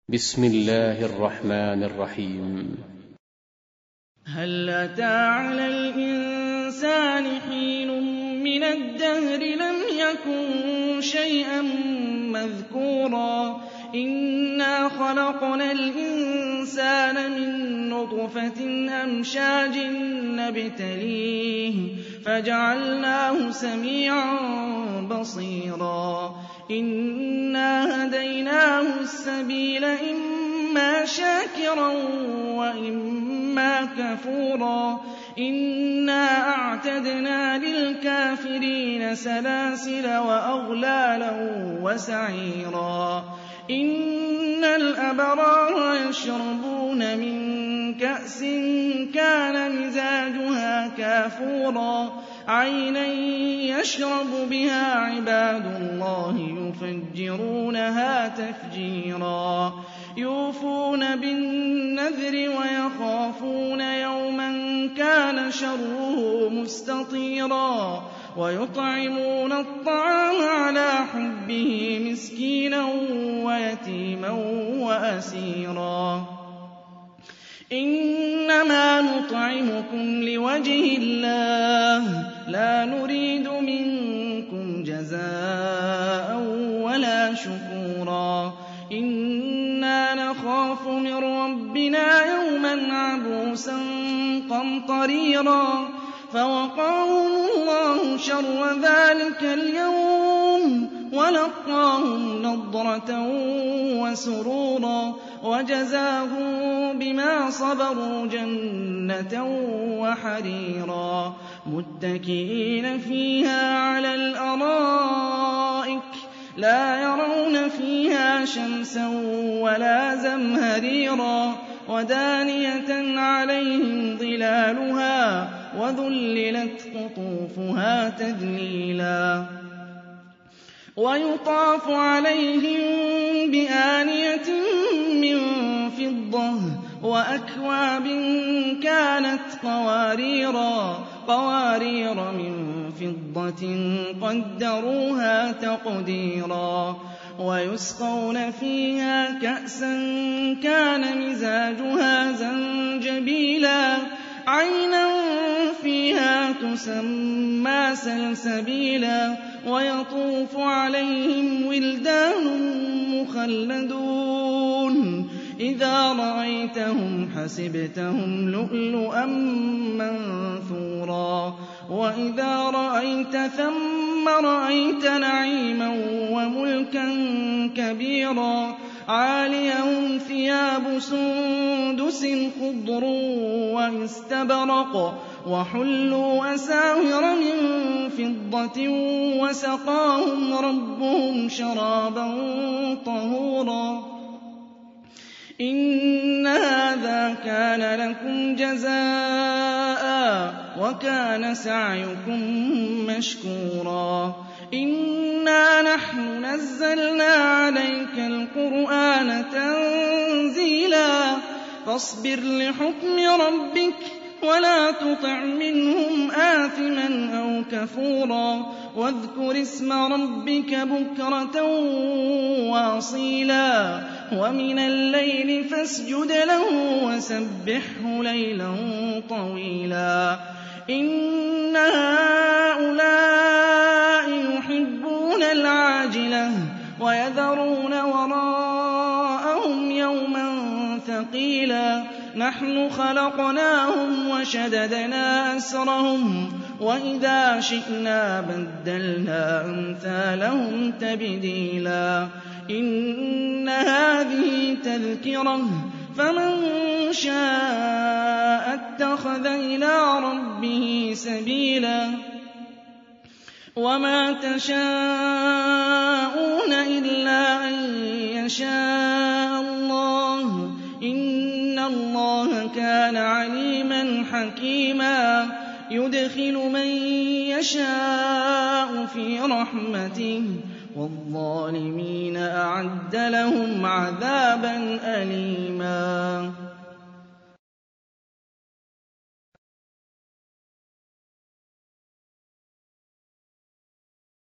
بسم الله الرحمن الرحيم. هل أتى على الإنسان حين من الدهر لم يكن شيئا مذكورا إنا خلقنا الإنسان من نطفة أمشاج نبتليه فجعلناه سميعا بصيرا إنا هديناه السبيل إما شاكرا وإما كفورا إنا أعتدنا للكافرين سلاسل وأغلالا وسعيرا إن الأبرار يشربون من كأس كان مزاجها كافورا عينا يشرب بها عباد الله يفجرونها تفجيرا يوفون بالنذر ويخافون يوما كان شره مستطيرا ويطعمون الطعام على حبه مسكينا ويتيما وأسيرا إنما نطعمكم لوجه الله لا نريد منكم جزاء ولا شكورا إنا نخاف من ربنا يوما عبوسا قمطريرا فوقاهم الله شر ذلك اليوم ولقاهم نضرة وسرورا وجزاهم بما صبروا جنة وحريرا متكئين فيها على الأرائك لا يرون فيها شمسا ولا زمهريرا ودانية عليهم ظلالها وذللت قطوفها تذليلا ويطاف عليهم بآنية من فضة وأكواب كانت قوارير من فضة قدروها تقديرا ويسقون فيها كأسا كان مزاجها زنجبيلا عينا فيها تسمى سلسبيلا ويطوف عليهم ولدان مخلدون إذا رأيتهم حسبتهم لؤلؤا منثورا وإذا رأيت ثم رأيت نعيما وملكا كبيرا عاليهم ثياب سندس خضر واستبرق وحلوا أساور من فضة وسقاهم ربهم شرابا طهورا إن هذا كان لكم جزاء وكان سعيكم مشكورا إنا نحن نزلنا عليك القرآن تنزيلا فاصبر لحكم ربك ولا تطع منهم آثما أو كفورا واذكر اسم ربك بكرة وأصيلا ومن الليل فاسجد له وسبحه ليلا طويلا إن هؤلاء يحبون العاجلة ويذرون وراءهم يوما ثقيلا نحن خلقناهم وشددنا أسرهم وإذا شئنا بدلنا أمثالهم تبديلا إن هذه تذكرة فمن شاء اتخذ إلى ربه سبيلا وما تشاءون إلا أن يشاء الله إن الله كان عليما حكيما يدخل من يشاء في رحمته والظالمين أعد لهم عذابا أليما